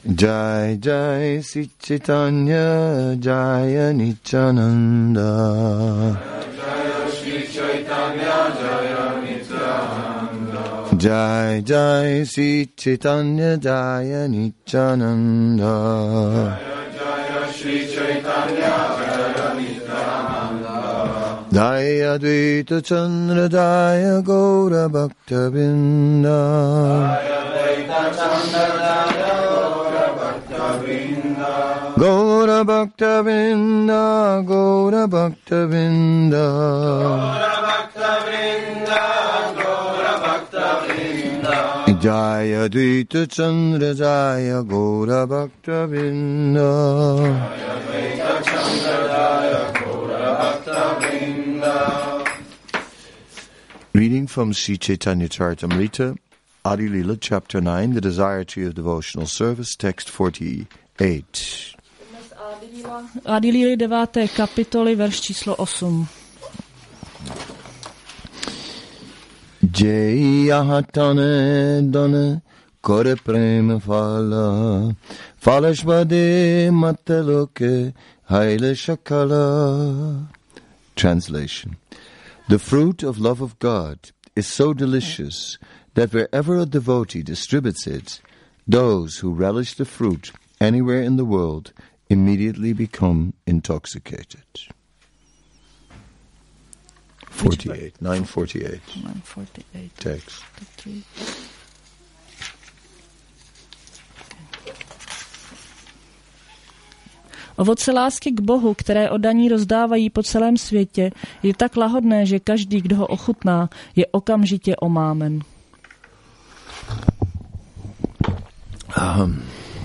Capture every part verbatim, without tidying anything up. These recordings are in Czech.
Jai Jai Sri Chaitanya Jaya Nityananda. Jaya Sri Chaitanya Jaya Nityananda. Jai Jai Sri Chaitanya Jaya Nityananda. Jaya Sri Chaitanya Jaya Nityananda. Jaya Advaita Chandra Jaya Gaura Bhakta Vrinda. Jaya Advaita Chandra Jaya Gaura Bhakta Vrinda. Gaura Bhakta Vrinda, Gaura Bhakta Vrinda. Gaura Bhakta Vrinda, Gaura Bhakta Vrinda. Jaya Advaita Chandra Jaya Gaura Bhakta Vrinda. Jaya Advaita Chandra Jaya Gaura Bhakta Vrinda. Reading from Sri Chaitanya Charitamrita, Adi Lila, Chapter nine, The Desire Tree of Devotional Service, Text forty-eight. Adi Lila, deváté kapitoly, verš číslo osm. Jai ahatane dane kore prema phala phalashvade mataloke haile shakala. Translation. The fruit of love of God is so delicious that wherever a devotee distributes it, those who relish the fruit anywhere in the world immediately become intoxicated. forty-eight, nine forty-eight. nine forty-eight. Text. Ovoce lásky k Bohu, které oddaní rozdávají po celém světě, je tak lahodné, že každý, kdo ho ochutná, je okamžitě omámen. Um,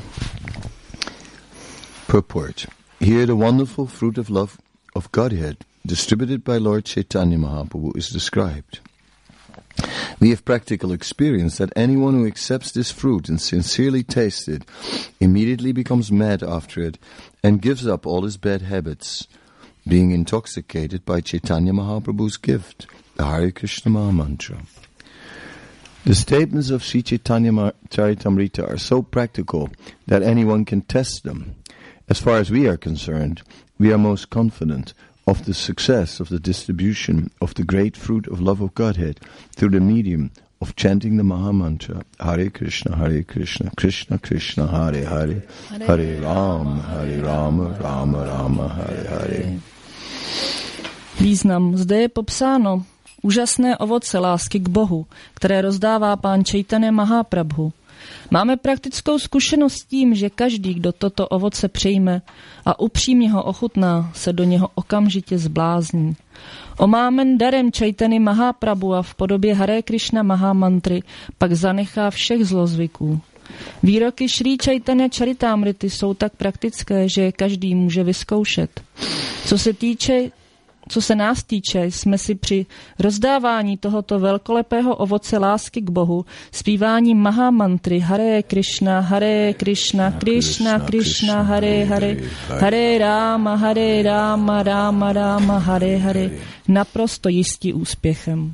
purport. Here the wonderful fruit of love of Godhead distributed by Lord Chaitanya Mahaprabhu is described. We have practical experience that anyone who accepts this fruit and sincerely tastes it immediately becomes mad after it and gives up all his bad habits, being intoxicated by Chaitanya Mahaprabhu's gift, the Hare Krishna Maha Mantra. The statements of Sri Chaitanya Charitamrita are so practical that anyone can test them. As far as we are concerned, we are most confident of the success of the distribution of the great fruit of love of Godhead through the medium of chanting the Maha Mantra, Hare Krishna, Hare Krishna, Krishna Krishna, Hare Hare, Hare Rama, Hare Rama, Rama Rama, Hare Hare. Význam. Zde je popsáno úžasné ovoce lásky k Bohu, které rozdává pán Chaitanya Mahaprabhu. Máme praktickou zkušenost s tím, že každý, kdo toto ovoce přejme a upřímně ho ochutná, se do něho okamžitě zblázní. Omámen darem Chaitany Mahaprabhu a v podobě Hare Krishna Maha Mantry pak zanechá všech zlozvyků. Výroky Srí Chaitanya Charitamrity jsou tak praktické, že je každý může vyzkoušet. Co se týče Co se nás týče, jsme si při rozdávání tohoto velkolepého ovoce lásky k Bohu zpíváním Maha Mantry Hare Krishna, Hare Krishna, Krishna Krishna, Hare Hare, Hare Rama, Hare Rama, Rama Rama, Hare Hare naprosto jistí úspěchem.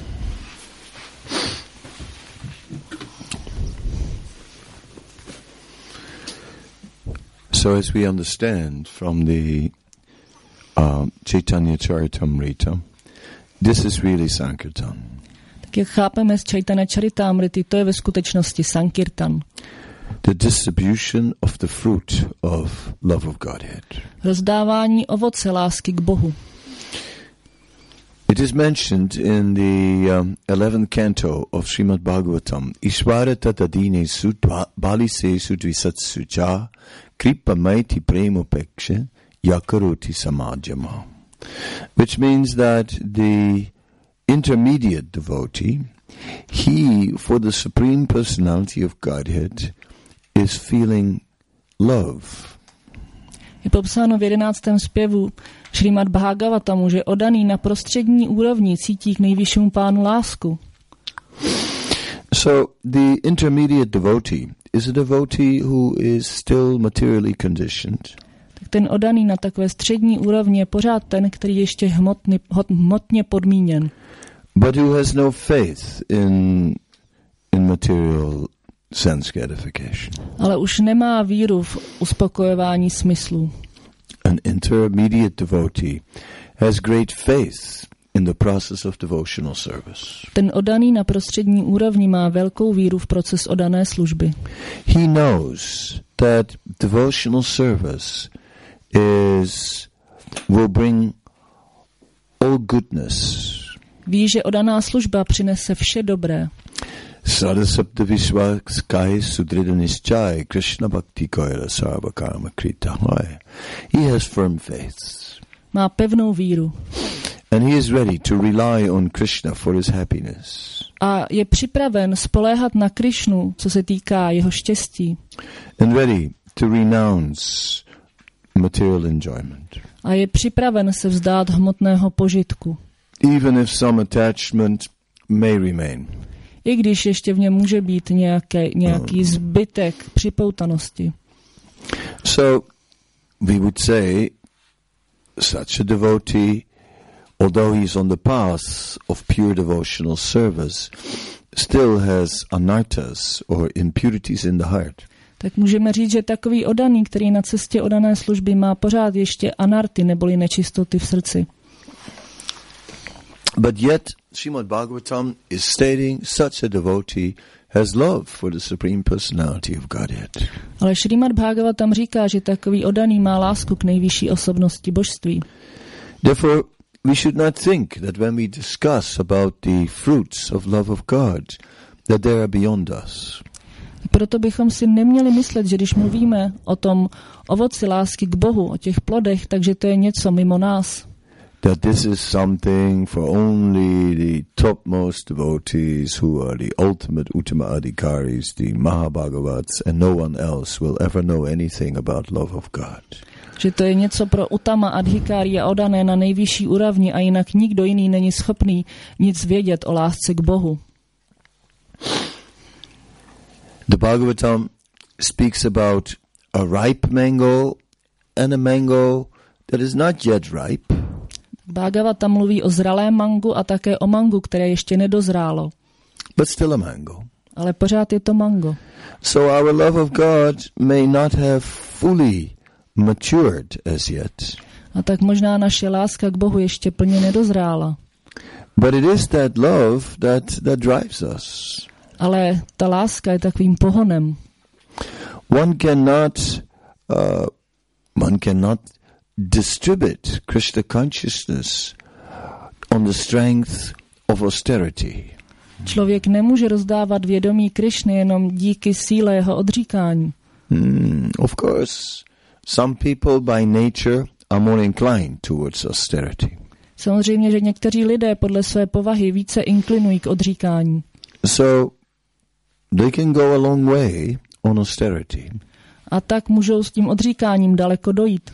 So as we understand from the Uh, Chaitanya Charitamrita, this is really Sankirtan. Tak jak chápeme z Chaitanya Charitamrity, to je ve skutečnosti Sankirtan. The distribution of the fruit of love of Godhead. Rozdávání ovoce lásky k Bohu. It is mentioned in the um, eleventh canto of Srimad Bhagavatam, Ishvara tatadine sutva balise sudvisatsu cha kripa maiti premopekshe Yakaroti Samajama, which means that the intermediate devotee, he, for the Supreme Personality of Godhead, is feeling love. Je popsáno v jedenáctém zpěvu Šrímad Bhagavatamu, že odaný na prostřední úrovni cítí k nejvyššímu pánu lásku. So the intermediate devotee is a devotee who is still materially conditioned. Ten odaný na takové střední úrovni je pořád ten, který ještě hmotný, hmotně podmíněn. But who has no faith in, in material sense gratification. Ale už nemá víru v uspokojování smyslů. An intermediate devotee has great faith in the process of devotional service. Ten oddaný na prostřední úrovni má velkou víru v proces oddané služby. He knows that devotional service is will bring all goodness. Ví, že oddaná služba přinese vše dobré. Sadasapta Vishwaskai Sudridanischai Krishna Bhakti Koira Sarva Karma Krita. He has firm faith. Má pevnou víru. And he is ready to rely on Krishna for his happiness. A je připraven spoléhat na Krišnu, co se týká jeho štěstí. And ready to renounce material enjoyment. A je připraven se vzdát hmotného požitku. Even if some attachment may remain. I když ještě v něm může být nějaké, nějaký zbytek připoutanosti. So we would say such a devotee, although he's on the path of pure devotional service, still has anarthas or impurities in the heart. Tak můžeme říct, že takový oddaný, který na cestě oddané služby má pořád ještě anarty neboli nečistoty v srdci. But yet, Srimad Bhagavatam is stating such a devotee has love for the Supreme Personality of Godhead. Ale Šrímad Bhagavatam říká, že takový oddaný má lásku k nejvyšší osobnosti božství. Therefore, we should not think that when we discuss about the fruits of love of God, that they are beyond us. Proto bychom si neměli myslet, že když mluvíme o tom ovoci lásky k Bohu, o těch plodech, takže to je něco mimo nás. That this is something for only the topmost devotees who are the ultimate Uttama Adhikaris, the Mahabhagavats, and no one else will ever know anything about love of God. Že to je něco pro Uttama Adhikáry a oddané na nejvyšší úrovni a jinak nikdo jiný není schopný nic vědět o lásce k Bohu. The Bhagavatam speaks about a ripe mango and a mango that is not yet ripe. Bhagavata mluví o zralém mangu a také o mangu, které ještě nedozrálo. But still a mango. Ale pořád je to mango. So our love of God may not have fully matured as yet. A tak možná naše láska k Bohu ještě plně nedozrála. But it is that love that, that drives us. Ale ta láska je takovým pohonem. One cannot, uh, one cannot distribute Krishna consciousness on the strength of austerity. Člověk nemůže rozdávat vědomí Krišny jenom díky síle jeho odříkání. Hmm, of course, some people by nature are more inclined towards austerity. Samozřejmě, že někteří lidé podle své povahy více inklinují k odříkání. So they can go a long way on austerity. A tak můžou s tím odříkáním daleko dojít.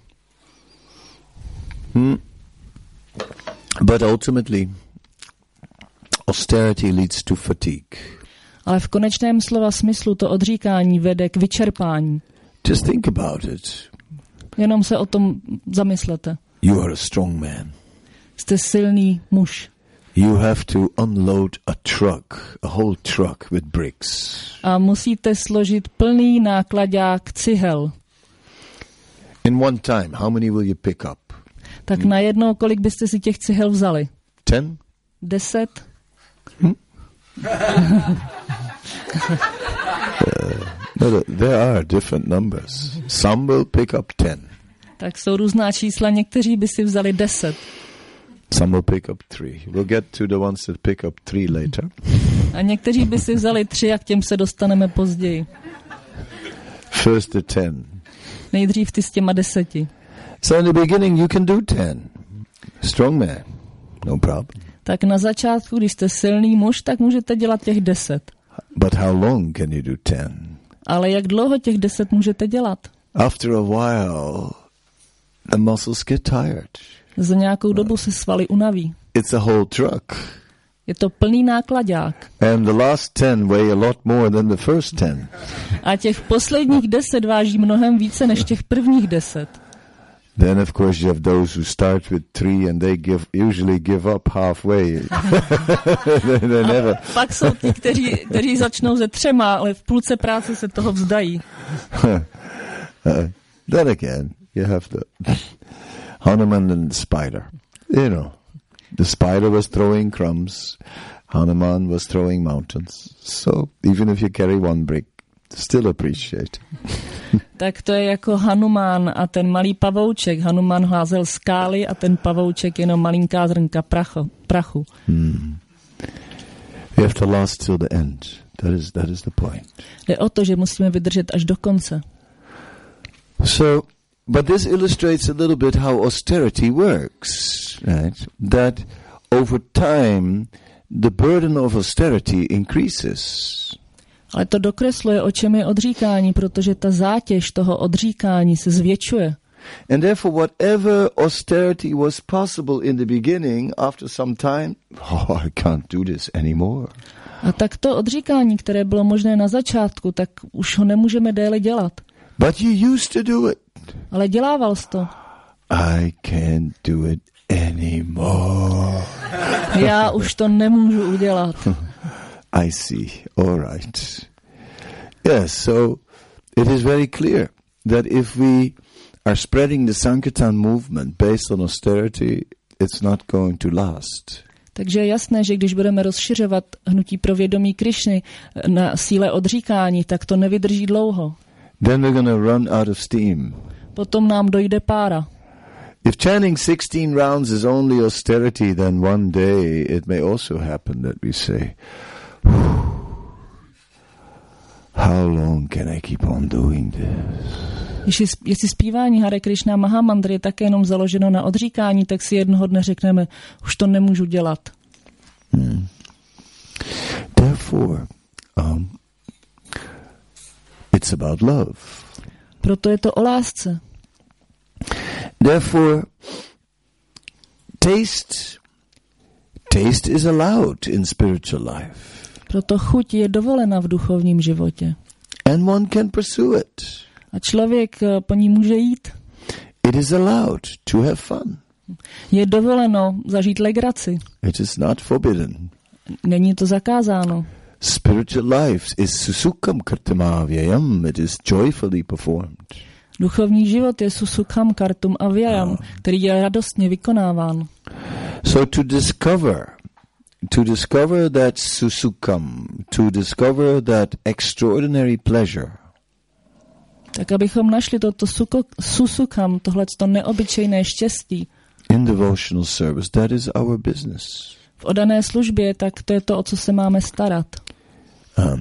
Hmm. But ultimately, austerity leads to fatigue. Ale v konečném slova smyslu to odříkání vede k vyčerpání. Just think about it. Jenom se o tom zamyslete. You are a strong man. Jste silný muž. You have to unload a truck, a whole truck with bricks. A musíte složit plný nákladák cihel. In one time, how many will you pick up? Tak hmm. najednou, kolik byste si těch cihel vzali? Ten? Deset? Hmm? uh, no, there are different numbers. Some will pick up ten. Tak jsou různá čísla, někteří by si vzali deset. Some will pick up three. We'll get to the ones that pick up three later. A někteří by si vzali tři, a k těm se dostaneme později. First the ten. Nejdřív ty s těma deseti. So in the beginning you can do ten. Strong man, no problem. Tak na začátku, když jste silný muž, tak můžete dělat těch deset. But how long can you do ten? Ale jak dlouho těch deset můžete dělat? After a while, the muscles get tired. Za nějakou dobu se svaly unaví. It's a whole truck. Je to plný nákladák. And the last ten weigh a lot more than the first ten. A těch posledních deset váží mnohem více než těch prvních deset. Then of course you have those who start with three and they give usually give up halfway. they, they never. Pak jsou ti, kteří, kteří začnou ze třema, ale v půlce práce se toho vzdají. uh, then again, you have the Hanuman and the spider. You know, the spider was throwing crumbs, Hanuman was throwing mountains. So even if you carry one brick, still appreciate. Tak to je jako Hanuman a ten malý pavouček. Hanuman házel skály a ten pavouček jenom malinká zrnka prachu. prachu. Hmm. You have to last till the end. That is, that is the point. Jde o to, že musíme vydržet až do konce. So, but this illustrates a little bit how austerity works, right? That over time, the burden of austerity increases. Ale to dokresluje, o čem je odříkání, protože ta zátěž toho odříkání se zvětšuje. And therefore, whatever austerity was possible in the beginning, after some time, oh, I can't do this anymore. A tak to odříkání, které bylo možné na začátku, tak už ho nemůžeme déle dělat. But you used to do it. Ale dělával jsi to. I can't do it anymore. Já už to nemůžu udělat. I see. All right. Yes, so it is very clear that if we are spreading the Sankirtan movement based on austerity, it's not going to last. Takže je jasné, že když budeme rozšiřovat hnutí pro vědomí Krišny na síle odříkání, tak to nevydrží dlouho. Then we're going to run out of steam. Potom nám dojde pára. If chanting sixteen rounds is only austerity, then one day it may also happen that we say, how long can I keep on doing this? Jestli, jestli zpívání Hare Krishna Mahamantry je také jenom založeno na odříkání, tak si jednoho dne řekneme, už to nemůžu dělat. Hmm. Therefore, um, it's about love. Proto je to o lásce. Therefore, taste, taste is allowed in spiritual life. Proto chuť je dovolena v duchovním životě. And one can pursue it. A člověk po ní může jít. It is allowed to have fun. Je dovoleno zažít legraci. It is not forbidden. Není to zakázáno. Spiritual life is susukham kartamavyayam. It is joyfully performed. Duchovní život je susukham kartum avyayam, no. který je radostně vykonáván. So to discover To discover that susukham, to discover that extraordinary pleasure. Tak abychom našli toto susukham, tohleto neobyčejné štěstí. In devotional service, that is our business. V oddané službě, tak to je to, o co se máme starat. Um,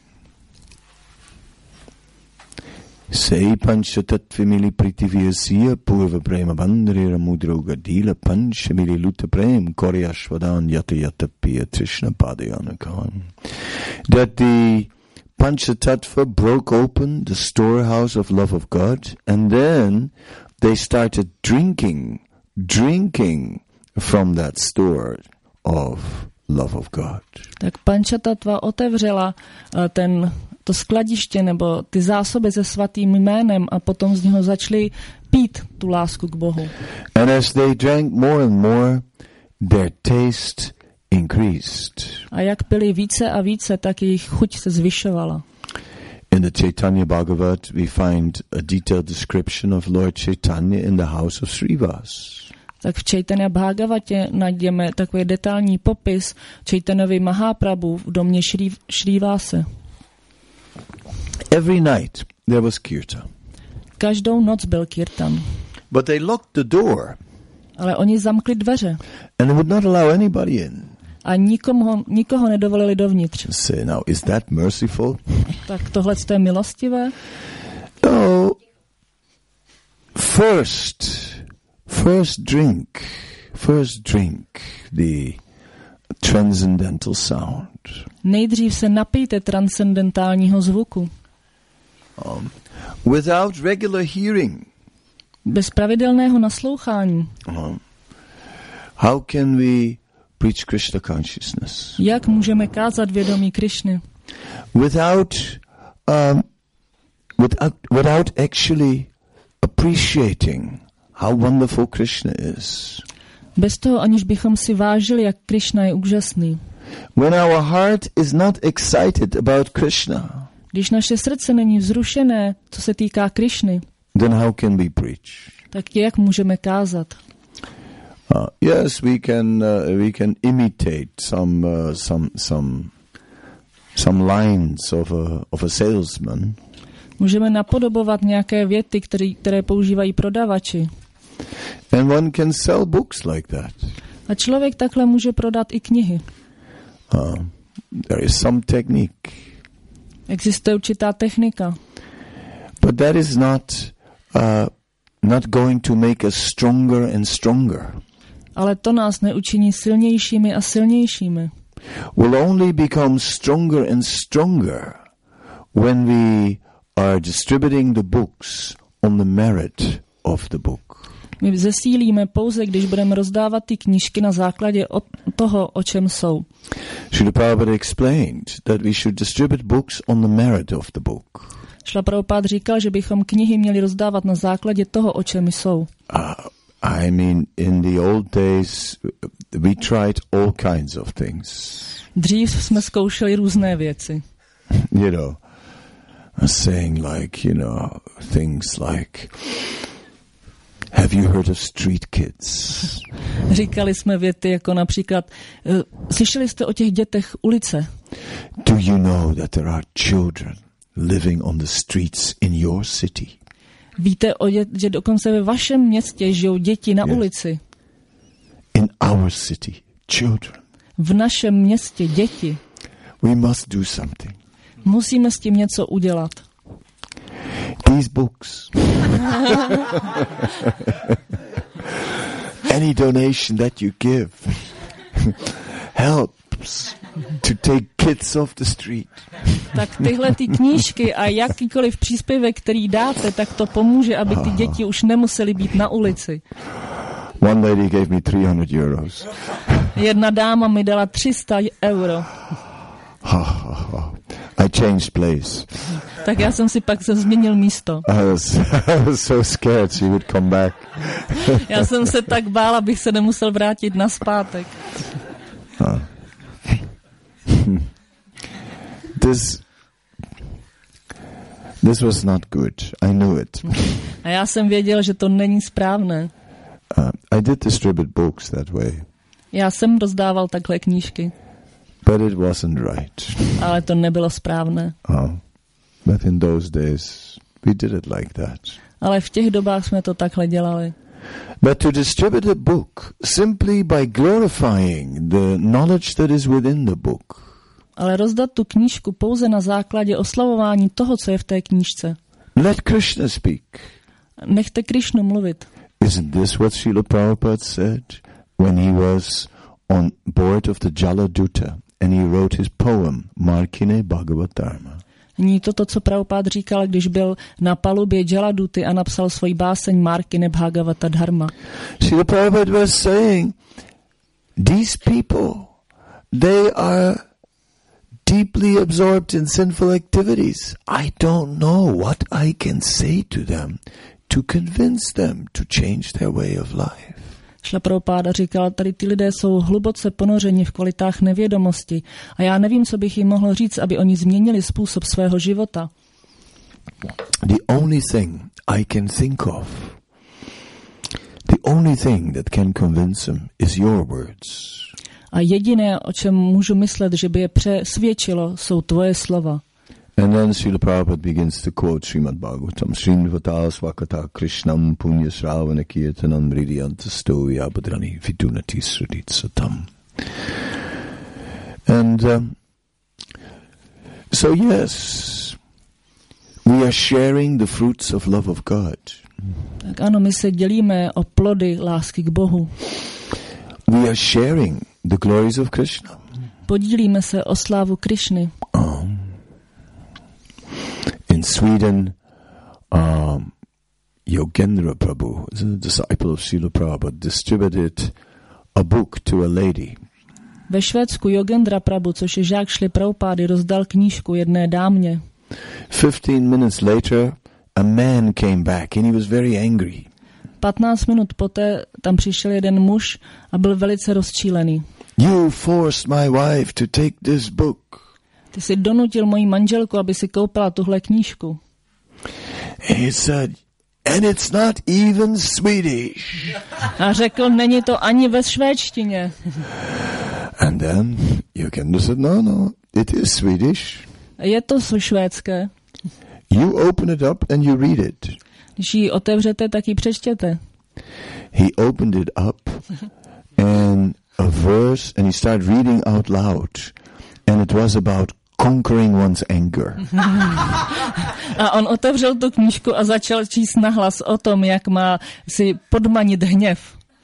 Sei panchatatvimili pritivyasya purva prema bandharira mudroga dila panchamili luta prem koryashvadan yata yata piya trishna padayanakam. That the Panchatattva broke open the storehouse of love of God, and then they started drinking, drinking from that store of love of God. Tak Panchatattva otevřela uh, ten to skladiště nebo ty zásoby se svatým jménem a potom z něho začali pít tu lásku k Bohu. And as they drank more and more, their taste increased. A jak pili více a více, tak jejich chuť se zvyšovala. In the Chaitanya Bhagavat, we find a detailed description of Lord Chaitanya in the house of Srivas. Tak v Chaitanya Bhagavatě najdeme takový detailní popis Chaitanyovy Mahaprabhu v domě Šrí, Šrívase. Every night there was kirtan. Každou noc byl kirtan. But they locked the door. Ale oni zamkli dveře. And they would not allow anybody in. A nikomu, nikoho nedovolili dovnitř. Say now, is that merciful? Tak tohle je milostivé? No. First, first drink, first drink the transcendental sound. Nejdřív se napijte transcendentálního zvuku. Um, without regular hearing. Bez pravidelného naslouchání. Um, how can we preach Krishna consciousness? Jak můžeme kázat vědomí Krišny? Without, um, without, without actually appreciating how wonderful Krishna is. Bez toho, aniž bychom si vážili, jak Krishna je úžasný. When our heart is not excited about Krishna, Když naše srdce není vzrušené, co se týká Krishny, then how can we preach? tak jak můžeme kázat? Uh, yes, we can uh, we can imitate some uh, some some some lines of a of a salesman. Můžeme napodobovat nějaké věty, které, které používají prodavači. And one can sell books like that. A člověk takhle může prodat i knihy. Uh, there is some technique. Existuje určitá technika. But that is not uh, not going to make us stronger and stronger. Ale to nás neučiní silnějšími a silnějšími. We'll only become stronger and stronger when we are distributing the books on the merit of the book. My zesílíme pouze, když budeme rozdávat ty knížky na základě o toho, o čem jsou. Srila Prabhupada explained that we should distribute books on the merit of the book. Šla Prabhupada říkal, že bychom knihy měli rozdávat na základě toho, o čem jsou. Uh, I mean, in the old days, we tried all kinds of things. Dřív jsme zkoušeli různé věci. You know, saying like, you know, things like, have you heard of street kids? Říkali jsme věty jako například, uh, slyšeli jste o těch dětech ulice? Do you know that there are children living on the streets in your city? Víte, o dě- že dokonce ve vašem městě žijou děti na Yes. ulici? In our city, children. V našem městě děti. We must do something. Musíme s tím něco udělat. These books. Any donation that you give helps to take kids off the street. Tak tyhle ty knížky a jakýkoliv příspěvek, který dáte, tak to pomůže, aby ty děti už nemusely být na ulici. One lady gave me three hundred euros. Jedna dáma mi dala tři sta euro. I changed place. Tak já jsem si pak se změnil místo. I was, I was so scared she would come back. Já jsem se tak bál, abych se nemusel vrátit nazpátek. Uh. This, this was not good. I knew it. A já jsem věděl, že to není správné. Uh, I did distribute books that way. Já jsem rozdával takhle knížky, But it wasn't right. ale to nebylo správné. Uh, but in those days, we did it like that. Ale v těch dobách jsme to takhle dělali. But to distribute a book simply by glorifying the knowledge that is within the book. Ale rozdat tu knížku pouze na základě oslavování toho, co je v té knížce. Let Krishna speak. Nechte Krišnu mluvit. Isn't this what Srila Prabhupada said when he was on board of the Jaladuta and he wrote his poem Markine Bhagavad Dharma? Není to to, co Prabhupád říkal, když byl na palubě Jaladuty a napsal svoji báseň Markine Bhagavata Dharma. Srila Prabhupada was saying, these people, they are deeply absorbed in sinful activities. I don't know what I can say to them to convince them to change their way of life. Šla Prabhupáda říkala, tady ty lidé jsou hluboce ponořeni v kvalitách nevědomosti a já nevím, co bych jim mohl říct, aby oni změnili způsob svého života. The only thing I can think of, the only thing that can convince them is your words. A jediné, o čem můžu myslet, že by je přesvědčilo, jsou tvoje slova. And then Srila Prabhupada begins to quote Srimad Bhagavatam, Srimvata Svakata Krishnam Punya Sravana Kirtanam Hridiyanta Stovi Abhadrani Vidunati Srudit Satam. And um, so yes, we are sharing the fruits of love of God. Tak ano, my se dělíme o plody lásky k Bohu. We are sharing the glories of Krishna. Podílíme se o slávu Krišny. Um, in Sweden, um, Yogendra Prabhu, the disciple of Srila Prabhupada, distributed a book to a lady. Ve Švédsku Yogendra Prabhu, což je žák Šly Prabhupády, rozdal knížku jedné dámě. Fifteen minutes later, a man came back and he was very angry. patnáct minut poté tam přišel jeden muž a byl velice rozčílený. You forced my wife to take this book. Ty jsi donutil moji manželku, aby si koupila tuhle knížku. He said, and it's not even Swedish. A řekl, není to ani ve švédštině. And then you can say, no, no, it is Swedish. Je to švédské. You open it up and you read it. Když ji otevřete, tak ji přečtěte. He opened it up and a verse and he started reading out loud. And it was about conquering one's anger. A on otevřel tu knížku a začal číst nahlas o tom, jak má si podmanit hněv.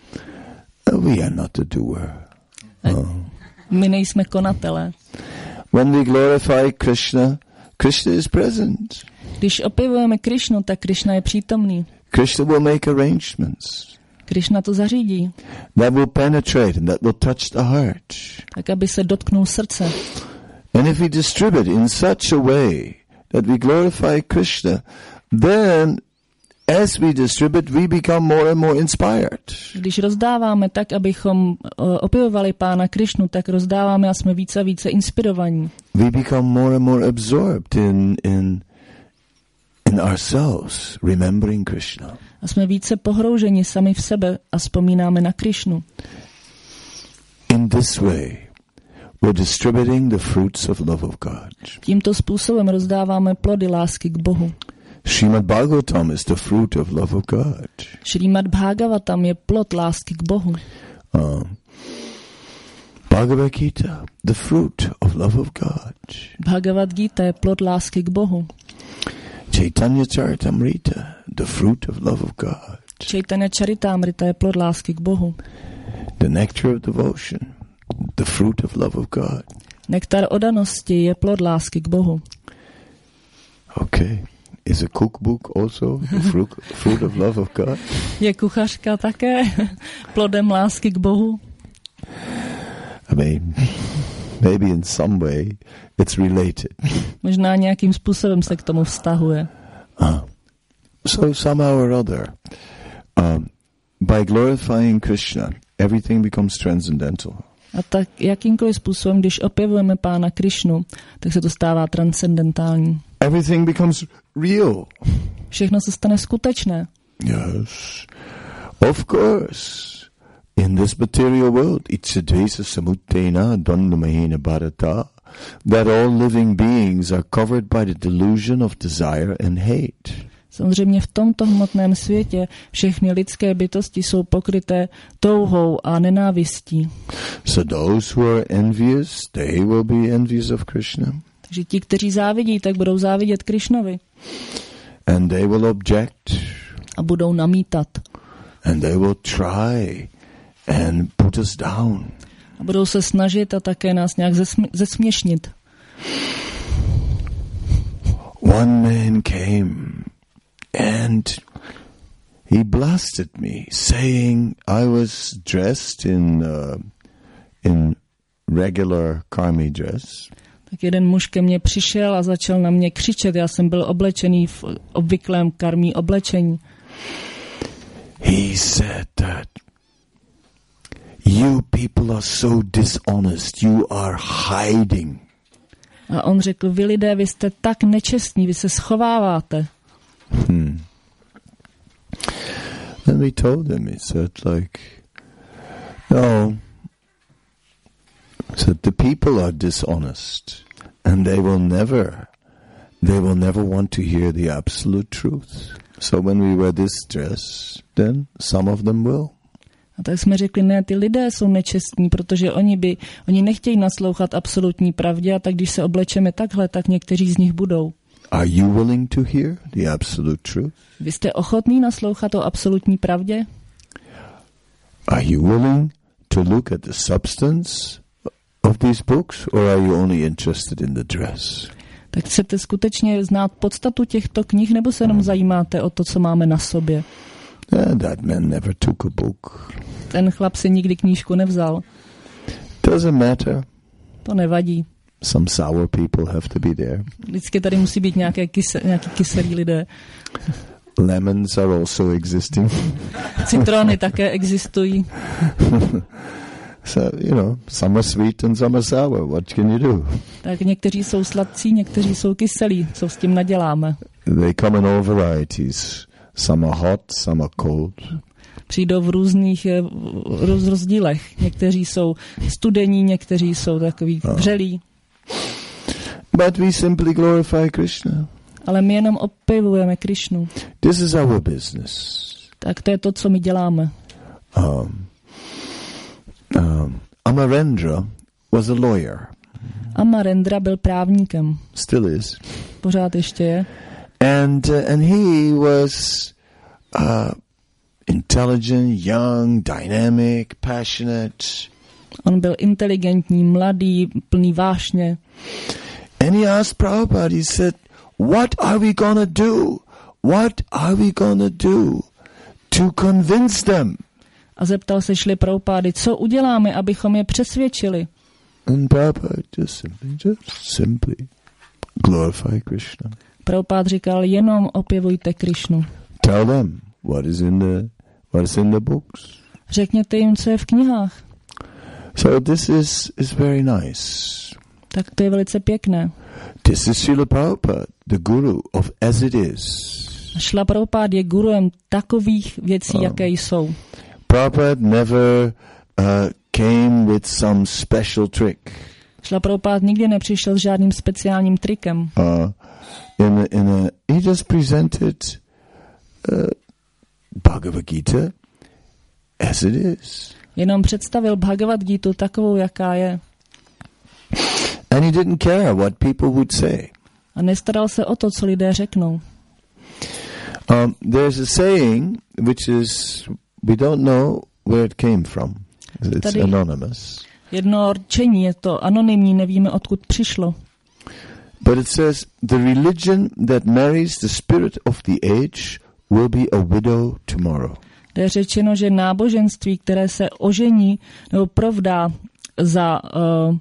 We are not the doer. No. My nejsme konatelé. When we glorify Krishna, Krishna is present. Když opěvujeme Krišnu, tak Krišna je přítomný. Krishna will make arrangements. Krišna to zařídí. That will penetrate and that will touch the heart. Tak, aby se dotknul srdce. And if we distribute in such a way that we glorify Krishna, then as we distribute, we become more and more inspired. Když rozdáváme tak, abychom opěvovali Pána Krišnu, tak rozdáváme a jsme více a více inspirovaní. We become more and more absorbed in in in ourselves, remembering Krishna. A jsme více pohrouženi sami v sebe a vzpomínáme na Krišnu. In this way, we're distributing the fruits of love of God. Tímto způsobem rozdáváme plody lásky k Bohu. Srimad Bhagavatam is the fruit of love of God. Srimad Bhagavatam je plod lásky k Bohu. Um, Bhagavad Gita, the fruit of love of God. Bhagavad Gita je plod lásky k Bohu. Chaitanya Charitamrita, the fruit of love of God. Chaitanya Charitamrita je plod lásky k Bohu. The nectar of devotion, the fruit of love of God. Nektar odanosti je plod lásky k Bohu. Okay. Is a cookbook also the fruit, fruit of love of God? Je kuchařka také plodem lásky k Bohu? I mean, maybe in some way it's related. Možná nějakým způsobem se k tomu vztahuje. Uh, so somehow or other, um, by glorifying Krishna, everything becomes transcendental. A tak jakýmkoliv způsobem, když opěvujeme Pána Krišnu, tak se to stává transcendentální. Everything becomes real. Všechno se stane skutečné. Yes. Of course. In this material world, Ichchadvesa Samutena Dandamahina Bharata, that all living beings are covered by the delusion of desire and hate. Samozřejmě v tomto hmotném světě všechny lidské bytosti jsou pokryté touhou a nenávistí. So those who are envious, they will be envious of Krishna. Takže ti, kteří závidí, tak budou závidět Krišnovi. And they will object. A budou namítat. And they will try and put us down. A budou se snažit a také nás nějak zesmě- zesměšnit. One man came and he blasted me, saying I was dressed in uh, in regular karmi dress. Tak jeden muž ke mně přišel a začal na mě křičet. Já jsem byl oblečený v obvyklém karmí oblečení. He said that you people are so dishonest, you are hiding. A on řekl, vy lidé, vy jste tak nečestní, vy se schováváte. Hmm. And we told him, he said like, no, said the people are dishonest and they will never, they will never want to hear the absolute truth. So when we wear this dress, then some of them will. A tak jsme řekli, ne, ty lidé jsou nečestní, protože oni by, oni nechtějí naslouchat absolutní pravdě, a tak když se oblečeme takhle, tak někteří z nich budou. Are you willing to hear the absolute truth? Vy jste ochotní naslouchat o absolutní pravdě? Are you willing to look at the substance of these books, or are you only interested in the dress? Tak chcete skutečně znát podstatu těchto knih, nebo se jenom zajímáte o to, co máme na sobě? Yeah, that man never took a book. Ten chlap si nikdy knížku nevzal. Doesn't matter. To nevadí. Some sour people have to be there. Vždycky tady musí být nějaké kyse, nějaký kyselí lidé. Lemons are also existing. Citrony také existují. So, you know, some are sweet and some are sour. What can you do? Tak někteří jsou sladcí, někteří jsou kyselí. Co s tím naděláme? They come in all varieties. Some are hot, some are cold. Přijdou v různých roz, rozdílech. Někteří jsou studení, někteří jsou takový vřelí. But we simply glorify Krishna. Ale my jenom opěvujeme Krišnu. This is our business. Tak to je to, co my děláme. Um, um, Amarendra was a lawyer. Amarendra byl právníkem. Still is. Pořád ještě je. And uh, and he was uh, intelligent, young, dynamic, passionate. On byl inteligentní, mladý, plný vášně. And he asked Prabhupada, he said, what are we gonna do? What are we gonna do to convince them? A zeptal se Šli Prabhupády, co uděláme, abychom je přesvědčili? And Prabhupada just simply, just simply glorify Krishna. Prabhupád říkal, jenom opěvujte Krišnu. Tell them what is in the what is in the books. Řekněte jim, co je v knihách. So this is is very nice. Tak to je velice pěkné. This is Srila Prabhupada, the guru of as it is. Šla Prabhupád je guruem takových věcí, Oh. jaké jsou. Prabhupada never uh, came with some special trick. Šla Prabhupád nikdy nepřišel s žádným speciálním trikem. Uh, in a, in a, he just presented uh, Bhagavad Gita as it is. Jenom představil Bhagavad Gita takovou, jaká je. And he didn't care what people would say. A nestaral se o to, co lidé řeknou. Um, there's a saying which is, we don't know where it came from. It's Tady anonymous. jedno rčení, je to anonymní, nevíme, odkud přišlo. But it says, the religion that marries the spirit of the age will be a widow tomorrow. Je řečeno, že náboženství, které se ožení nebo provdá za uh,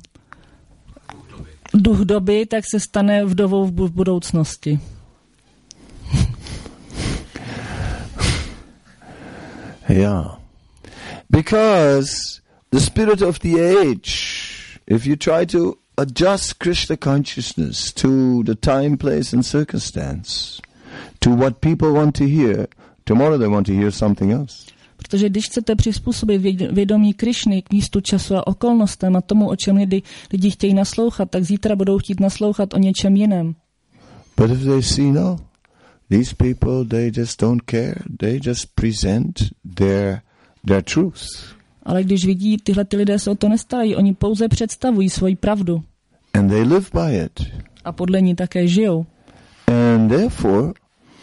duch doby, tak se stane vdovou v budoucnosti. Yeah. Because the spirit of the age, if you try to adjust Krishna consciousness to the time, place and circumstance, to what people want to hear, tomorrow they want to hear something else. Protože když chcete přizpůsobit vědomí Krišny k místu, času a okolnostem a tomu, o čem lidi, lidi chtějí naslouchat, tak zítra budou chtít naslouchat o něčem jiném. But if they see, no, these people, they just don't care, they just present their, their truth. Ale když vidí, tyhle ty lidé se o to nestarají, oni pouze představují svoji pravdu. And they live by it. A podle ní také žijou. And therefore,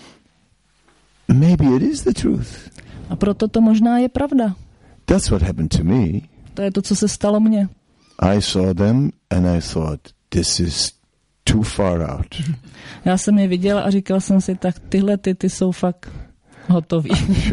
maybe it is the truth. A proto to možná je pravda. That's what happened to me. To je to, co se stalo mně. I saw them and I thought, this is too far out. Já jsem je viděl a říkal jsem si, tak tyhle ty, ty jsou fakt hotový.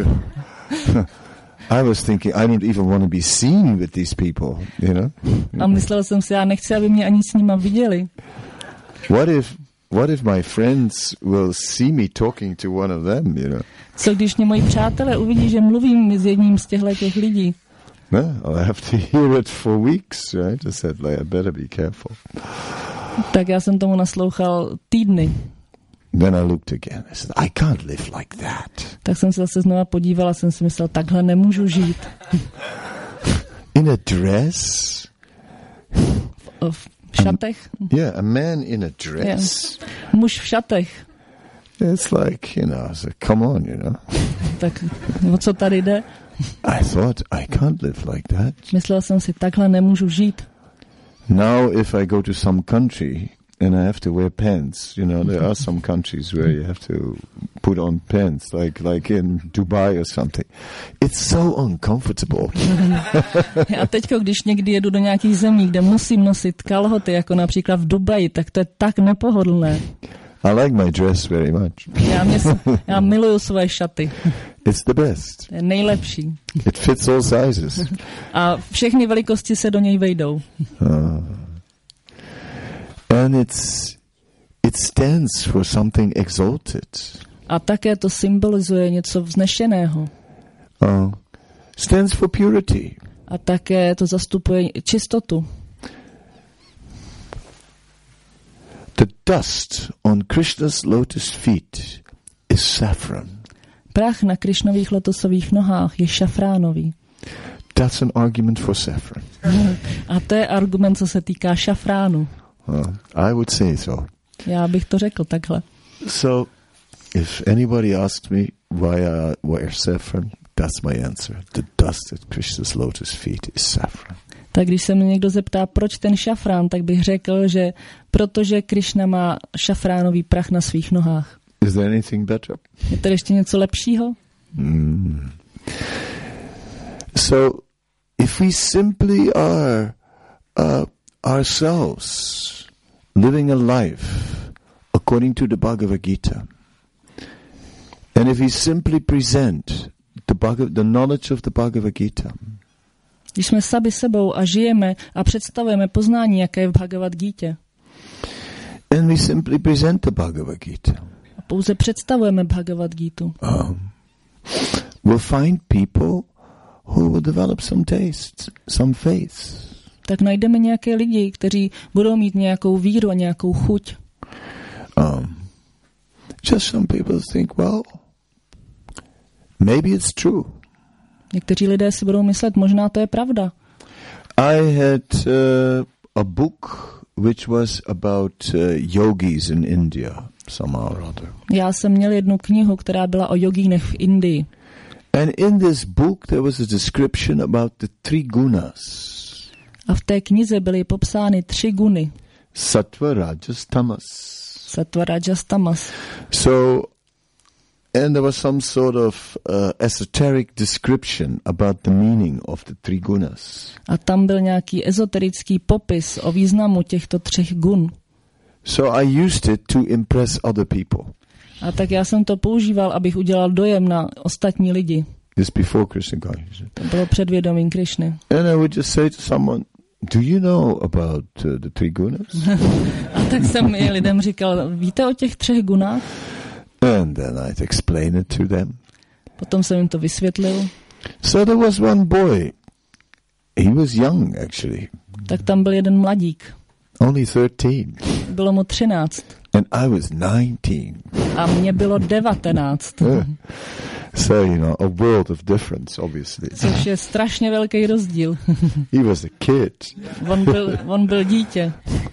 I was thinking, I don't even want to be seen with these people, you know? A myslel jsem si, já nechci, aby mě ani s nima viděli. What if, what if my friends will see me talking to one of them, you know? Co když mě moji přátelé uvidí, že mluvím s jedním z těchto těch lidí? No, I'll have to hear it for weeks, right? I said, like, I better be careful. Tak já jsem tomu naslouchal týdny. Then I looked again. I said, I can't live like that. Tak jsem se zase znova podívala a jsem si myslel, takhle nemůžu žít. In a dress? V, v šatech? Yeah, a man in a dress? Yeah. Muž v šatech. It's like, you know, so come on, you know. Tak o co tady jde? I thought, I can't live like that. Myslel jsem si, takhle nemůžu žít. Now, if I go to some country and I have to wear pants, you know, there are some countries where you have to put on pants, like like in Dubai or something. It's so uncomfortable. A teďko, když někdy jedu do nějakých zemí, kde musím nosit kalhoty, jako například v Dubaji, tak to je tak nepohodlné. I like my dress very much. Já, mě, já miluju svoje šaty. It's the best. Je nejlepší. It fits all sizes. A všechny velikosti se do něj vejdou. Uh, and it's it stands for something exalted. A také to symbolizuje něco vznešeného. Uh, stands for purity. A také to zastupuje čistotu. The dust on Krishna's lotus feet is saffron. Prach na Krišnových lotosových nohách je šafránový. That's an argument for saffron. A to je argument, co se týká šafránu. Uh, I would say so. Já bych to řekl takhle. So, if anybody asks me why I wear saffron, that's my answer. The dust at Krishna's lotus feet is saffron. Tak když se mě někdo zeptá, proč ten šafrán, tak bych řekl, že protože Krišna má šafránový prach na svých nohách. Is there anything better? Je tady ještě něco lepšího? Mm. So, if we simply are uh, ourselves living a life according to the Bhagavad Gita, and if we simply present the, Bhagavad, the knowledge of the Bhagavad Gita, když jsme sami sebou a žijeme a představujeme poznání, jaké je v Bhagavad Gítě, and we simply present the Bhagavad Gita, a pouze představujeme Bhagavad Gítu, um, we'll find people who will develop some taste, some faith. Tak najdeme nějaké lidi, kteří budou mít nějakou víru a nějakou chuť. Um, just some people think, well, maybe it's true. Někteří lidé si budou myslet, možná to je pravda. I had uh, a book which was about uh, yogis in India, somehow or other. Já jsem měl jednu knihu, která byla o jogínech v Indii. And in this book there was a description about the three gunas. A v té knize byly popsány tři guny. Sattva, Rajas, Tamas. Sattva, Rajas, Tamas. So, and there was some sort of uh, esoteric description about the meaning of the three gunas. A tam byl nějaký ezoterický popis o významu těchto třech gun. So I used it to impress other people. A tak já jsem to používal, abych udělal dojem na ostatní lidi. This before Krishna consciousness. To bylo před vědomím Krišny. And I would just say to someone, do you know about uh, the three gunas? A tak jsem i lidem říkal, víte o těch třech gunách? And then I'd explain it to them. Potom jsem jim to vysvětlil. So there was one boy. He was young, actually. Tak tam byl jeden mladík. Only thirteen. Bylo mu třináct. And I was nineteen. A mně bylo devatenáct. Yeah. So, you know, a world of difference, obviously. Což je strašně velký rozdíl. He was a kid. On byl, on byl dítě.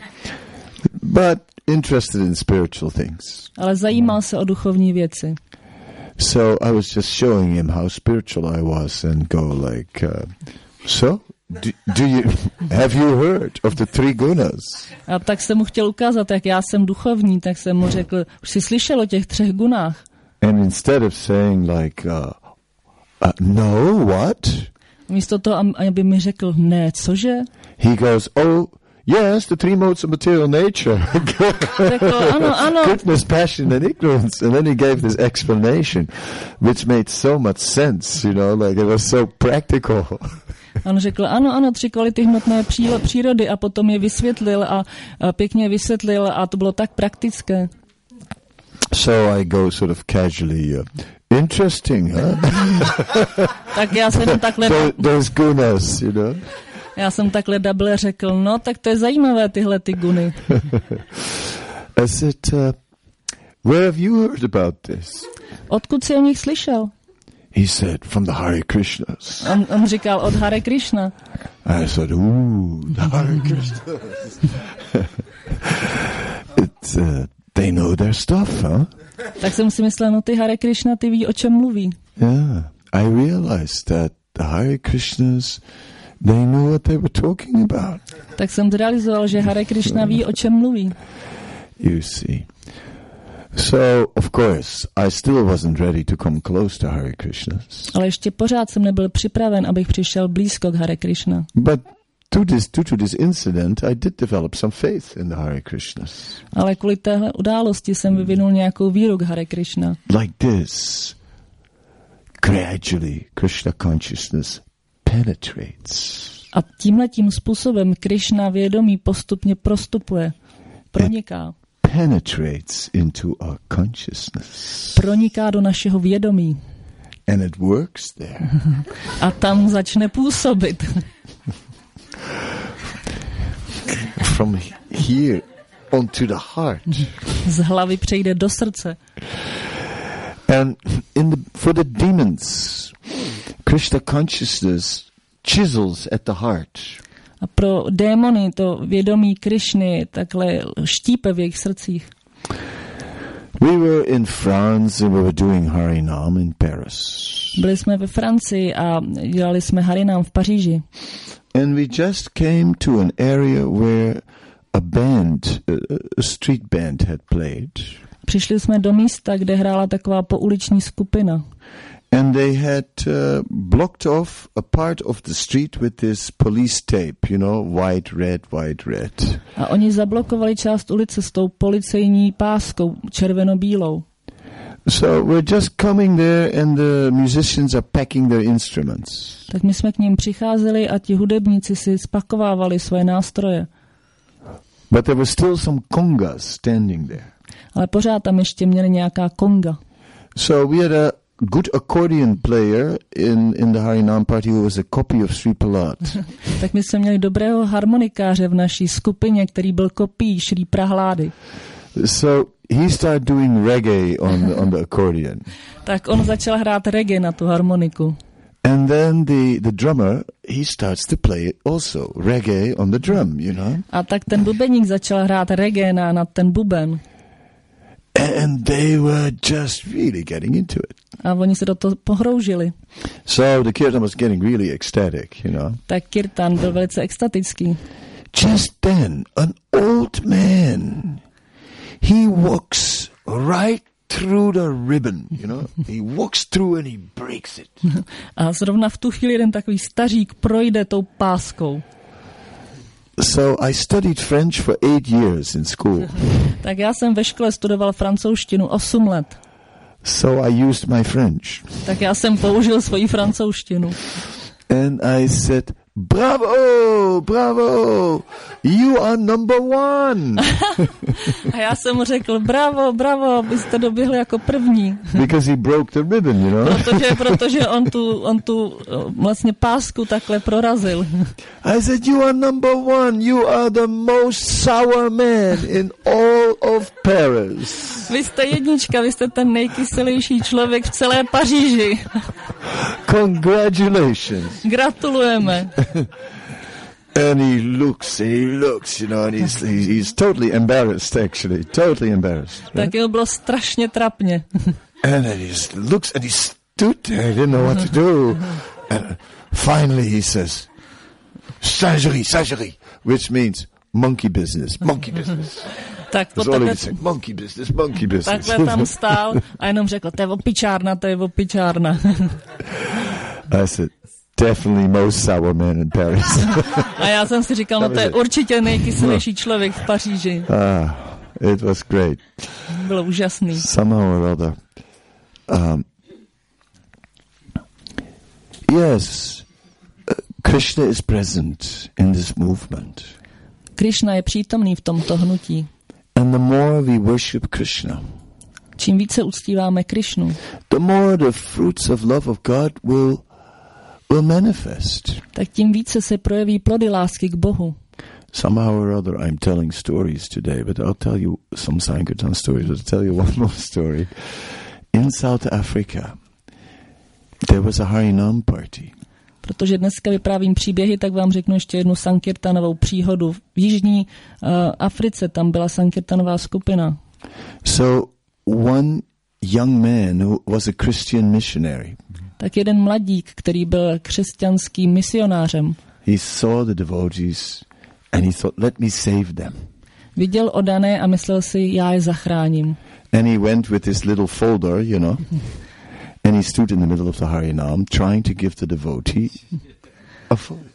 But interested in spiritual things. Ale zajímal se o duchovní věci. So I was just showing him how spiritual I was and go like, uh, so, do, do you, have you heard of the three gunas? A tak jsem mu chtěl ukázat, jak já jsem duchovní, tak jsem mu řekl, už jsi slyšel o těch třech gunách? And instead of saying like, uh, uh, no, what? Místo toho, aby mi řekl, ne, cože? He goes, oh, yes, the three modes of material nature. Řekl, ano, ano. Goodness, passion and ignorance. And then he gave this explanation, which made so much sense, you know, like it was so practical. On řekl, ano, ano, tři kvality hmotné přírody a potom je vysvětlil a, a pěkně vysvětlil a to bylo tak praktické. So I go sort of casually, uh, interesting, huh? Tak já jsem takhle... Those, those gunas, you know? Já jsem takhle dable řekl, no tak to je zajímavé tyhle ty guny. I said, uh, where have you heard about this? Odkud jsi o nich slyšel? He said, from the Hare Krishnas. On, on říkal od Hare Krishna. I said, ooh, the Hare Krishnas. It's, uh, they know their stuff, huh? Tak jsem si myslel, no ty Hare Krishna, ty ví, o čem mluví. Yeah, I realized that the Hare Krishnas, they knew what they were talking about. Tak jsem zrealizoval, že Hare Krishna ví, o čem mluví. You see. So, of course, I still wasn't ready to come close to Hare Krishnas. Ale ještě pořád jsem nebyl připraven, abych přišel blízko k Hare Krishna. But to this, due to this incident, I did develop some faith in the Hare Krishnas. Ale kvůli téhle události jsem vyvinul nějakou víru k Hare Krishna. Like this, gradually, Krishna consciousness penetrates. A tímhletím způsobem Krishna vědomí postupně prostupuje, proniká. penetrates into our consciousness. Proniká do našeho vědomí. And it works there. A tam začne působit. From here onto the heart. Z hlavy přejde do srdce. And in the, for the demons, Krishna consciousness chisels at the heart. A pro démony to vědomí Krišny takhle štípe v jejich srdcích. We were in France and we were doing Harinam in Paris. Byli jsme ve Francii a dělali jsme Harinam v Paříži. And we just came to an area where a band, a street band had played. Přišli jsme do místa, kde hrála taková pouliční skupina. And they had uh, blocked off a part of the street with this police tape, you know, white, red, white, red. A oni zablokovali část ulice s tou policejní páskou červeno-bílou. So we're just coming there and the musicians are packing their instruments. Tak my jsme k ním přicházeli a ti hudebníci si spakovávali svoje nástroje. But there were still some congas standing there. Ale pořád tam ještě měli nějaká konga. So we had a good accordion player in, in the Harinam party who was a copy of Sri Prahlad. Tak my jsme měli dobrého harmonikáře v naší skupině, který byl kopií Sri Prahlády. So he started doing reggae on, on the accordion. Tak on začal hrát reggae na tu harmoniku. And then the, the drummer, he starts to play it also, reggae on the drum, you know. A tak ten bubeník začal hrát reggae na, na ten buben. And they were just really getting into it. A oni se do toho pohroužili. So the kirtan was getting really ecstatic, you know. Tak kirtan byl velice extatický. Just then, an old man, he walks right through the ribbon, you know. He walks through and he breaks it. A zrovna v tu chvíli jeden takový stařík projde tou páskou. So I studied French for eight years in school. Tak já jsem ve škole studoval francouzštinu osm let. So I used my French. Tak já jsem použil svoji francouzštinu. And I said, bravo, bravo, you are number one. A já jsem mu řekl, bravo, bravo, byste doběhli jako první. Because he broke the ribbon, you know. Protože, protože on tu, on tu vlastně pásku takhle prorazil. I said, you are number one, you are the most sour man in all of Paris. Vy jste jednička, vy jste ten nejkyselější člověk v celé Paříži. Congratulations. Gratulujeme. And he looks, he looks, you know, and he's, he's totally embarrassed, actually, totally embarrassed. Right? Tak jeho bylo strašně trapně. And then he just looks, and he stood there, he didn't know what to do. And finally he says, Sagerie, Sagerie, which means monkey business, monkey business. Tak That's all he said, monkey business, monkey business. Takhle tam stál a jenom řekl, to je opičárna, to je opičárna. I said, definitely most sour man in Paris. A já jsem si říkal, no to je určitě nejkyselější člověk v Paříži. Ah, it was great. Bylo úžasný. Somehow or other. Um, yes, uh, Krishna is present in this movement. Krishna je přítomný v tomto hnutí. And the more we worship Krishna, čím více uctíváme Krišnu, the more the fruits of love of God will will manifest. Tak tím více se projeví plody lásky k Bohu. Somehow or other, I'm telling stories today, but I'll tell you some Sankirtan stories. I'll tell you one more story. In South Africa, there was a Harinam party. Protože dneska vyprávím příběhy, tak vám řeknu ještě jednu sankirtanovou příhodu. V jižní uh, Africe tam byla sankirtanová skupina. So one young man who was a Christian missionary. Tak jeden mladík, který byl křesťanským misionářem. He saw the devotees and he thought, let me save them. Viděl odané a myslel si, já je zachráním. And he went with his little folder, you know. And he stood in the middle of the Harinam trying to give the devotee a folder.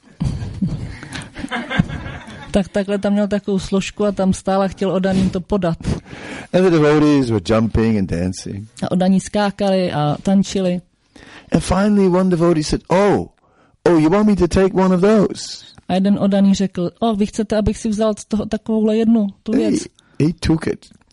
Tak takhle tam měl takovou složku a tam stál a chtěl odaným to podat. And the devotees were jumping and dancing. A odaní skákali a tančili. And finally one devotee said, oh, oh, you want me to take one of those? A jeden odaný řekl, o, vy chcete, abych si vzal z toho takovouhle jednu, tu věc. He, he took it.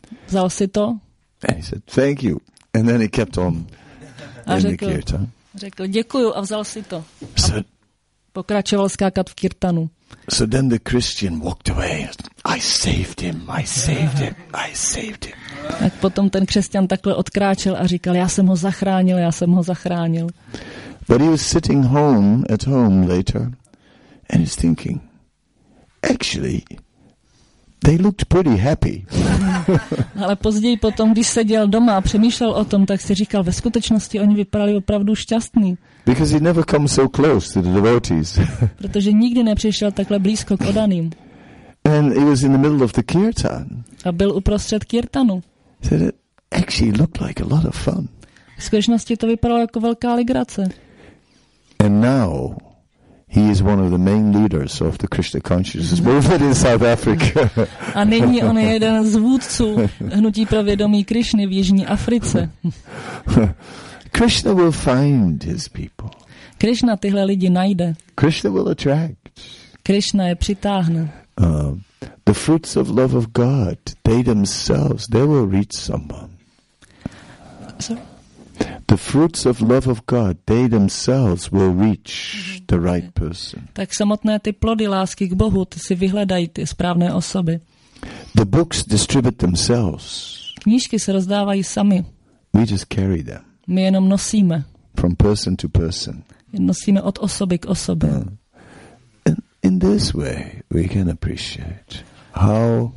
Vzal si to And he said, thank you. And then he kept on a in the řekl, kirtan. řekl děkuju a vzal si to. So, Pokračoval skákat v kirtanu. so then the Christian walked away. I saved him, I saved him, I saved him. Tak potom ten křesťan takhle odkráčel a říkal, já jsem ho zachránil, já jsem ho zachránil. But he was sitting home, at home later, and he's thinking, actually, they looked pretty happy. Ale později potom, když seděl doma a přemýšlel o tom, tak si říkal, ve skutečnosti oni vypadali opravdu šťastní. Because he never comes so close to the devotees. Protože nikdy nepřišel takhle blízko k odaným. And he was in the middle of the kirtan. A byl uprostřed kirtanu. So it actually looked like a lot of fun. V skutečnosti to vypadalo jako velká legrace. And now he is one of the main leaders of the Krishna consciousness movement in South Africa. A nyní on je jeden z vůdců hnutí pro vědomí Krišny v Jižní Africe. Krishna will find his people. Krišna tyhle lidi najde. Krishna will attract. Krišna je přitáhne. Uh, the fruits of love of God, they themselves, they will reach someone. Sorry? The fruits of love of God, they themselves will reach the right person. Tak samotné ty plody lásky k Bohu, ty si vyhledají ty správné osoby. The books distribute themselves. Knížky se rozdávají sami. We just carry them My jenom nosíme. from person to person. Nosíme od osoby k osobě. Uh, and in this way, we can appreciate how,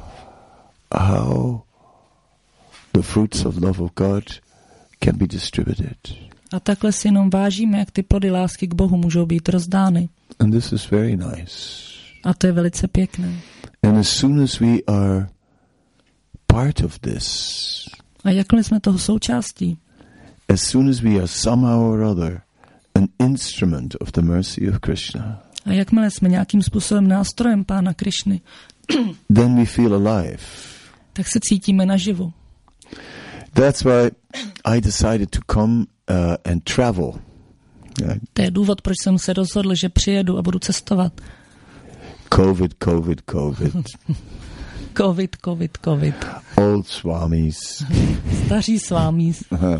how the fruits of love of God can be distributed. A takhle si jenom vážíme, jak ty plody lásky k Bohu můžou být rozdány. And this is very nice. A to je velice pěkné. And as soon as we are part of this, A jakmile jsme toho součástí, as soon as we are somehow or other an instrument of the mercy of Krishna, a jakmile jsme nějakým způsobem nástrojem Pána Krišny, then we feel alive. tak se cítíme naživu. That's why I decided to come uh, and travel. Yeah. To je důvod, proč jsem se rozhodl, že přijedu a budu cestovat. COVID, COVID, COVID. Covid, covid, covid. Old swamis. Staří svámí.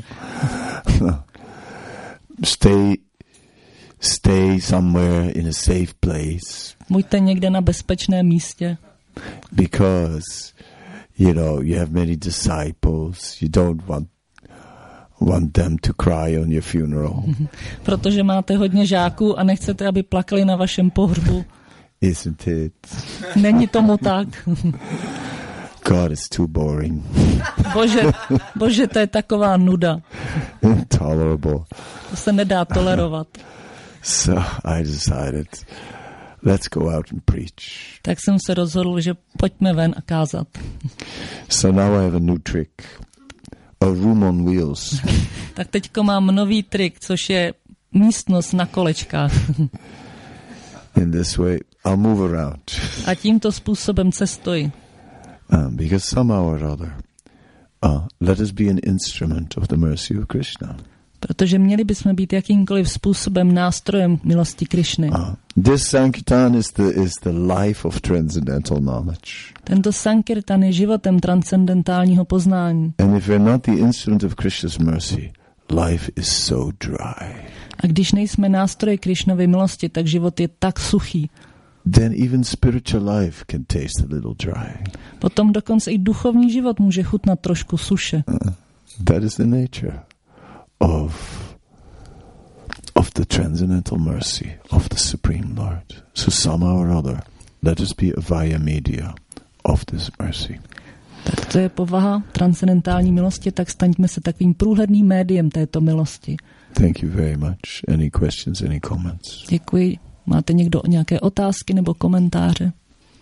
stay, stay somewhere in a safe place. Buďte někde na bezpečném místě. Because, you know, you have many disciples. You don't want want them to cry on your funeral. Protože máte hodně žáků a nechcete, aby plakali na vašem pohřbu. Isn't it? Není tomu tak. God is too boring. Bože, bože, to je taková nuda. Intolerable. To se nedá tolerovat. So I decided, let's go out and preach. Tak jsem se rozhodl, že pojďme ven a kázat. So now I have a new trick. A room on wheels. Tak teďko mám nový trik, což je místnost na kolečkách. In this way, I'll move around. A tímto způsobem cestuji. Um, because somehow or other, uh, let us be an instrument of the mercy of Krishna. Protože měli bychom být jakýmkoliv způsobem nástrojem milosti Krišny. Uh, this Sankirtan is the is the life of transcendental knowledge. Tento Sankirtan je životem transcendentálního poznání. And if we're not the instrument of Krishna's mercy, life is so dry. A když nejsme nástroje Krišnovy milosti, tak život je tak suchý. Then even spiritual life can taste a little dry. Potom dokonce i duchovní život může chutnat trošku suše. Uh, that is the nature of of the transcendental mercy of the Supreme Lord. So somehow or other, let us be a via media of this mercy. Tak to je povaha transcendentální milosti, tak staňme se takovým průhledným médiem této milosti. Thank you very much. Any questions, any comments? Děkuji. Máte někdo nějaké otázky nebo komentáře?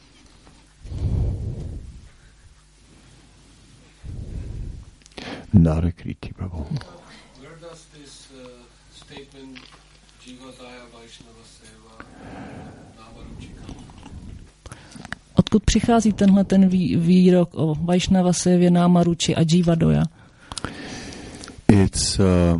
Narakriti, Prabhu. Where does this uh, statement Jivataya Vaishnava Seva Namaruchi come from? Odkud přichází tenhle ten vý, výrok o Vaishnava Sevě, Námaruči a Jivadoja? It's uh,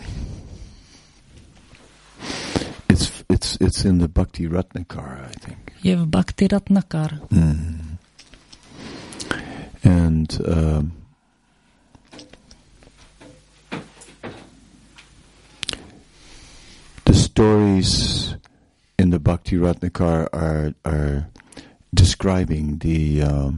it's it's it's in the Bhakti Ratnakara, I think. Je v Bhakti Ratnakar. Mm. And uh, the stories in the Bhakti Ratnakar are are describing the um,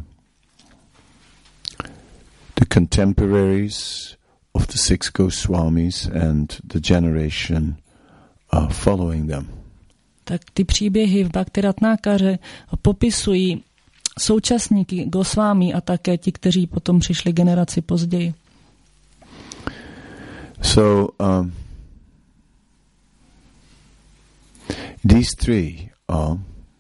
the contemporaries of the six Goswamis and the generation uh, following them. Tak ty příběhy v Bhakti Ratnákaře popisují současníky Gosvámi a také ti, kteří potom přišli generaci později. So um, these three are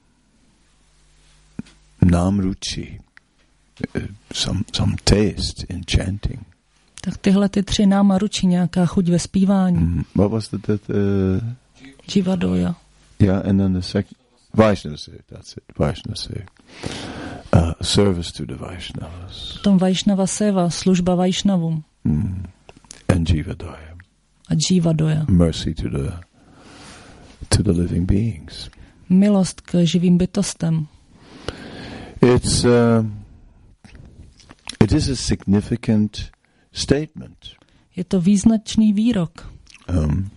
Namruchi, some some taste in chanting. Tak tyhle ty tři náma ručí nějaká chuť ve zpívání. Mm, what was the, the, the Jivadoja. Yeah, and then the second Vaishnava Sevak, that's it. Vaishnava Sevak. Uh, service to the Vaishnavas. Potom Vaishnava Seva, služba Vaishnavům. Mm. And Jivadoya. A Jivadoja. Mercy to the to the living beings. Milost k živým bytostem. It's uh, it is a significant statement. Je to význačný výrok. Um,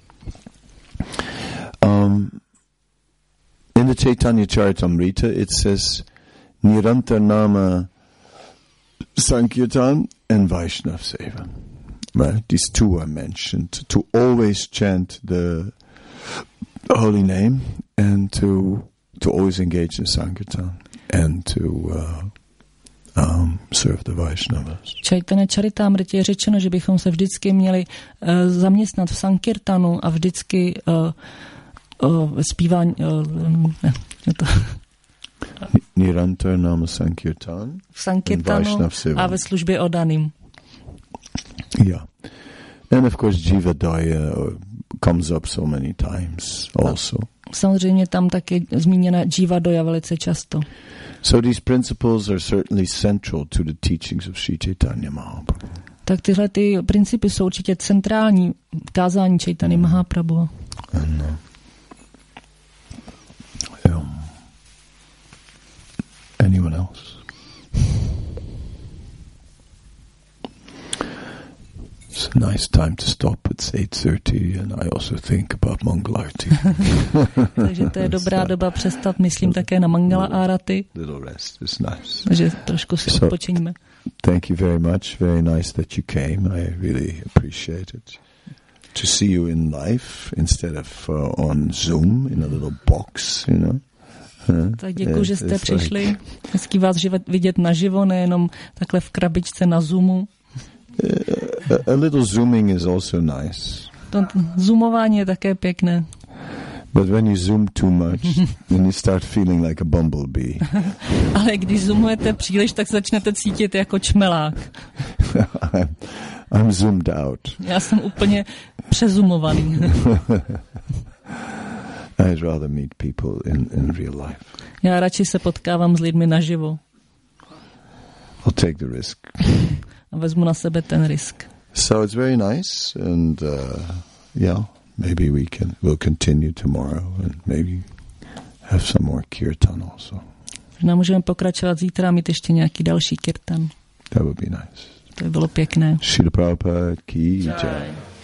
um, in the Chaitanya Charitamrita it says Nirantar Nama Sankirtan and Vaishnav Seva. Right? These two are mentioned. To always chant the holy name and to to always engage in Sankirtan and to uh, um, serve the Vaishnavas. Chaitanya Charitamrita je řečeno, že bychom se vždycky měli uh, zaměstnat v Sankirtanu a vždycky uh, uh, zpívání... Uh, ne, je to... Nirantar Nama Sankirtan v Sankirtanu a ve službě oddaným. Yeah. And of course Jivadoya comes up so many times also. Samozřejmě tam taky zmíněna Jivadoya velice často. So these principles are certainly central to the teachings of Sri Chaitanya Mahaprabhu. Tak tyhle ty principy jsou určitě centrální v kázání Chaitanya Mahaprabhu. And, uh, yeah. Anyone else? It's a nice time to stop. It's eight thirty and I also think about Mangalarti. Takže to je dobrá doba přestat, myslím také na Mangala Arati. Little rest is nice. Takže trošku si So, odpočiníme. Thank you very much. Very nice that you came. I really appreciate it. To see you in life instead of uh, on Zoom in a little box, you know. Huh? Tak děkuji, že jste přišli. Hezký vás vidět naživo, nejenom takhle v krabičce na Zoomu. Uh, a, a little zooming is also nice. To zoomování je také pěkné. But when you zoom too much, then you start feeling like a bumblebee. Ale když zoomujete příliš, tak začnete cítit jako čmelák. I'm, I'm zoomed out. Já jsem úplně přezumovaný. I'd rather meet people in, in real life. Já radši se potkávám s lidmi naživo. I'll take the risk. A vezmu na sebe ten risk. So it's very nice, and uh, yeah, maybe we can we'll continue tomorrow, and maybe have some more kirtan also. Možná můžeme pokračovat zítra a mít ještě nějaký další kirtan. That would be nice. To by bylo pěkné. Srila Prabhupada ki jai.